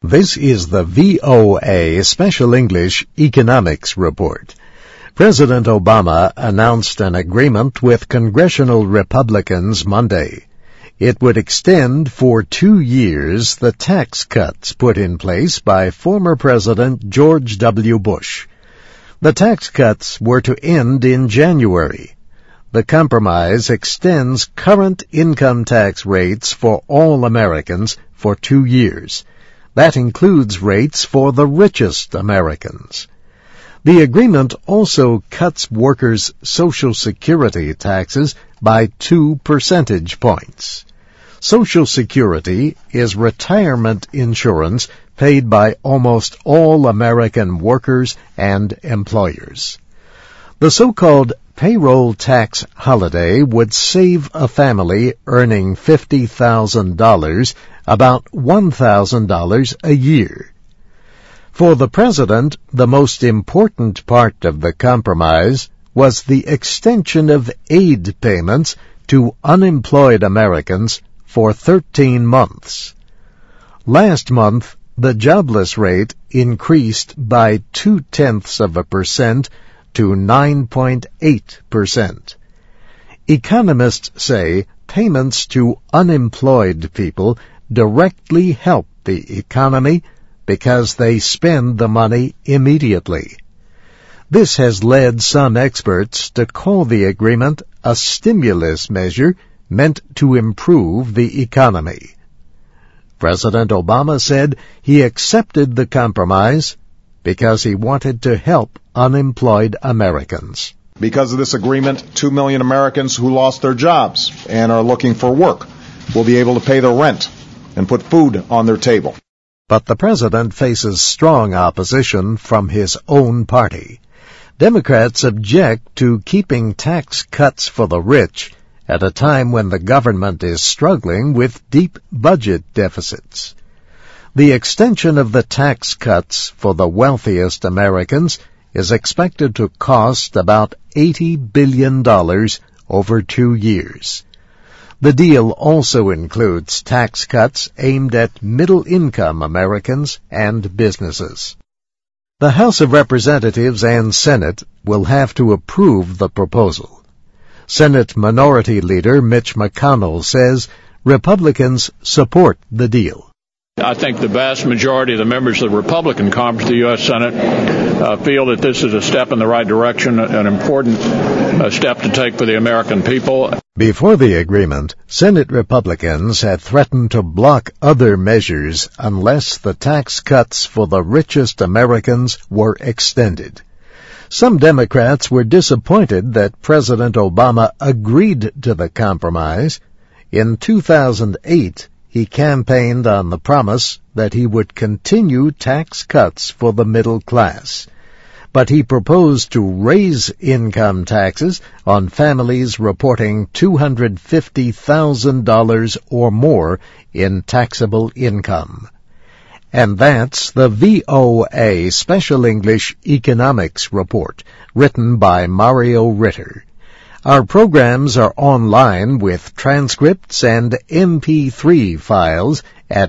This is the VOA Special English Economics Report. President Obama announced an agreement with congressional Republicans Monday. It would extend for 2 years the tax cuts put in place by former President George W. Bush. The tax cuts were to end in January. The compromise extends current income tax rates for all Americans for 2 years. That includes rates for the richest Americans. The agreement also cuts workers' Social Security taxes by 2 percentage points. Social Security is retirement insurance paid by almost all American workers and employers. The so-called payroll tax holiday would save a family earning $50,000 about $1,000 a year. For the president, the most important part of the compromise was the extension of aid payments to unemployed Americans for 13 months. Last month, the jobless rate increased by 0.2% to 9.8%. Economists say payments to unemployed people directly help the economy because they spend the money immediately. This has led some experts to call the agreement a stimulus measure meant to improve the economy. President Obama said he accepted the compromise because he wanted to help unemployed Americans. Because of this agreement, 2 million Americans who lost their jobs and are looking for work will be able to pay their rent and put food on their table. But the president faces strong opposition from his own party. Democrats object to keeping tax cuts for the rich at a time when the government is struggling with deep budget deficits. The extension of the tax cuts for the wealthiest Americans is expected to cost about $80 billion over 2 years. The deal also includes tax cuts aimed at middle-income Americans and businesses. The House of Representatives and Senate will have to approve the proposal. Senate Minority Leader Mitch McConnell says Republicans support the deal. I think the vast majority of the members of the Republican Conference of the U.S. Senate feel that this is a step in the right direction, an important step to take for the American people. Before the agreement, Senate Republicans had threatened to block other measures unless the tax cuts for the richest Americans were extended. Some Democrats were disappointed that President Obama agreed to the compromise. In 2008, he campaigned on the promise that he would continue tax cuts for the middle class. But he proposed to raise income taxes on families reporting $250,000 or more in taxable income. And that's the VOA Special English Economics Report, written by Mario Ritter. Our programs are online with transcripts and MP3 files at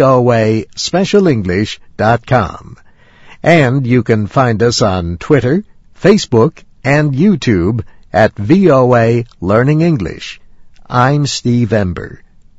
voaspecialenglish.com. And you can find us on Twitter, Facebook, and YouTube at VOA Learning English. I'm Steve Ember.